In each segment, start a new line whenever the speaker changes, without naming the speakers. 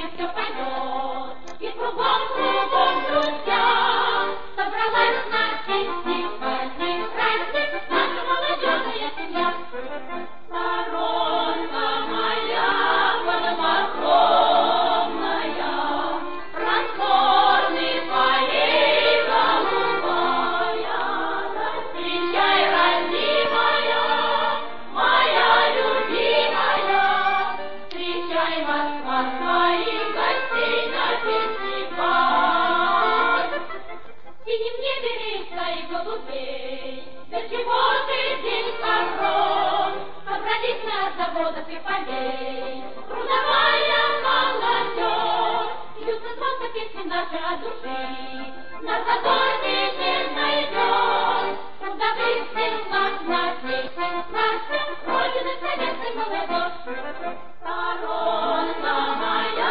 и все пойдет, и кругом друзья. Собралась на чистый праздник, наша молодежная семья. Сторонка моя подмосковная, просторный полей голубая. Встречай, родимая, моя любимая, встречай, Москва, своих гостей на фестиваль. В синем небе рейса и голубей, для чего ты день коров? Собрались на заводах и полей, трудовая молодежь. Льются звонко песни наши от души, на задорный день найдешь. Когда вы в селах наших, Родины советской молодежь. Сторонка моя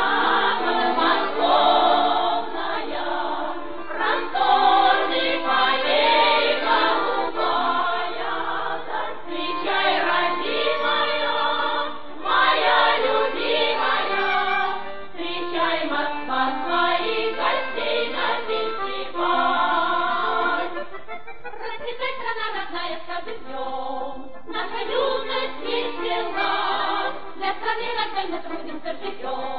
подмосковная, просторный полей голубая. Встречай, родимая, моя любимая, встречай, Москва, своих гостей на фестиваль. Расцветай, страна родная, с каждым днем, наша юность весела, для страны родной мы трудимся, живем.